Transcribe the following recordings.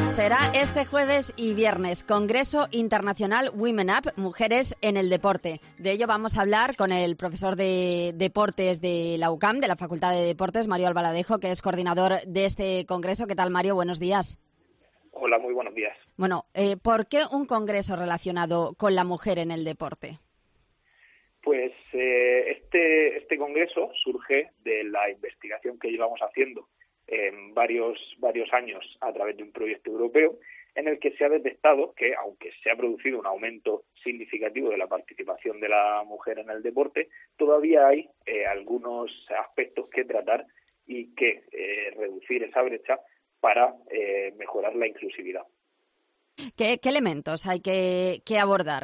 Será este jueves y viernes, Congreso Internacional Women Up, Mujeres en el Deporte. De ello vamos a hablar con el profesor de Deportes de la UCAM, de la Facultad de Deportes, Mario Albaladejo, que es coordinador de este congreso. ¿Qué tal, Mario? Buenos días. Hola, muy buenos días. Bueno, ¿por qué un congreso relacionado con la mujer en el deporte? Pues este congreso surge de la investigación que llevamos haciendo en varios años a través de un proyecto europeo en el que se ha detectado que, aunque se ha producido un aumento significativo de la participación de la mujer en el deporte, todavía hay algunos aspectos que tratar y que reducir esa brecha para mejorar la inclusividad. ¿Qué elementos hay que abordar?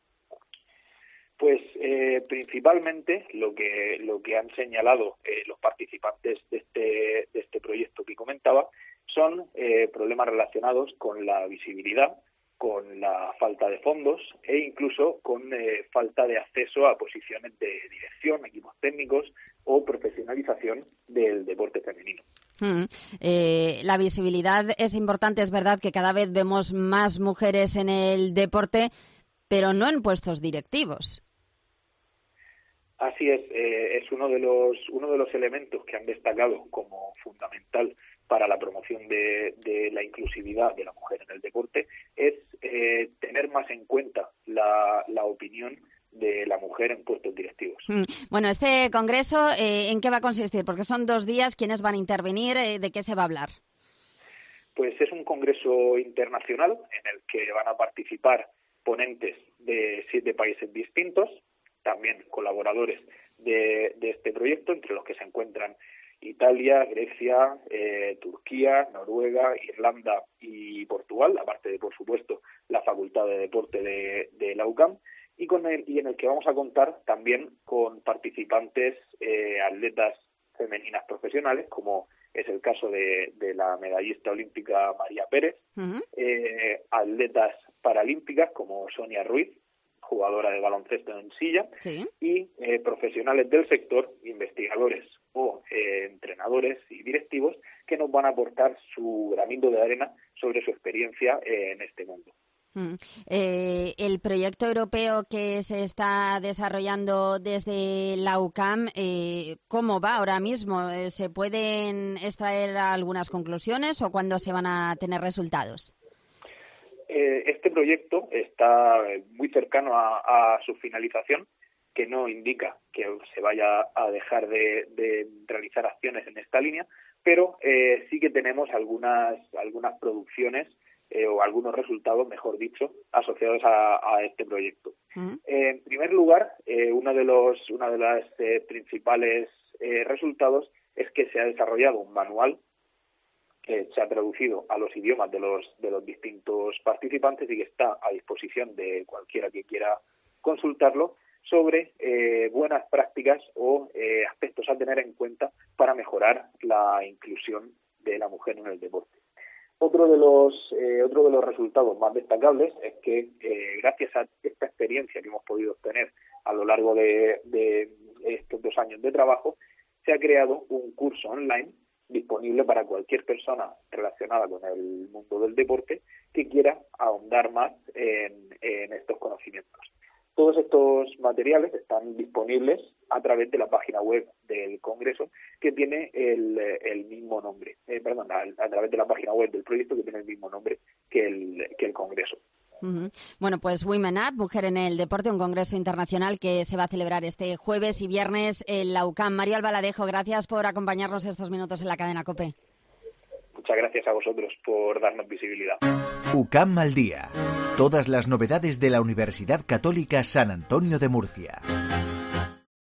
Pues principalmente lo que han señalado los participantes de este proyecto que comentaba son problemas relacionados con la visibilidad, con la falta de fondos e incluso con falta de acceso a posiciones de dirección, equipos técnicos o profesionalización del deporte femenino. La visibilidad es importante, es verdad que cada vez vemos más mujeres en el deporte, pero no en puestos directivos. Así es uno de los elementos que han destacado como fundamental para la promoción de la inclusividad de la mujer en el deporte, es tener más en cuenta la opinión de la mujer en puestos directivos. Bueno, este congreso, ¿en qué va a consistir? Porque son 2 días, ¿quiénes van a intervenir? ¿De qué se va a hablar? Pues es un congreso internacional en el que van a participar ponentes de 7 países distintos, también colaboradores de este proyecto, entre los que se encuentran Italia, Grecia, Turquía, Noruega, Irlanda y Portugal, aparte de, por supuesto, la Facultad de Deporte de la UCAM, y en el que vamos a contar también con participantes atletas femeninas profesionales, como es el caso de la medallista olímpica María Pérez, atletas paralímpicas como Sonia Ruiz, jugadora de baloncesto en silla, ¿sí? Y profesionales del sector, investigadores o entrenadores y directivos que nos van a aportar su granito de arena sobre su experiencia en este mundo. El proyecto europeo que se está desarrollando desde la UCAM, ¿cómo va ahora mismo? ¿Se pueden extraer algunas conclusiones o cuándo se van a tener resultados? Este proyecto está muy cercano a su finalización, que no indica que se vaya a dejar de realizar acciones en esta línea, pero sí que tenemos algunas producciones o algunos resultados, mejor dicho, asociados a este proyecto. En primer lugar, uno de los principales resultados es que se ha desarrollado un manual que se ha traducido a los idiomas de los distintos participantes y que está a disposición de cualquiera que quiera consultarlo, sobre buenas prácticas o aspectos a tener en cuenta para mejorar la inclusión de la mujer en el deporte. Otro de los resultados más destacables es que gracias a esta experiencia que hemos podido obtener a lo largo de estos 2 años de trabajo, se ha creado un curso online disponible para cualquier persona relacionada con el mundo del deporte que quiera ahondar más en estos conocimientos. Todos estos materiales están disponibles a través de la página web del Congreso, que tiene el mismo nombre, a través de la página web del proyecto, que tiene el mismo nombre que el Congreso. Bueno, pues Women Up, Mujer en el Deporte, un congreso internacional que se va a celebrar este jueves y viernes en la UCAM. Mario Albaladejo, gracias por acompañarnos estos minutos en la cadena COPE. Muchas gracias a vosotros por darnos visibilidad. UCAM al día. Todas las novedades de la Universidad Católica San Antonio de Murcia.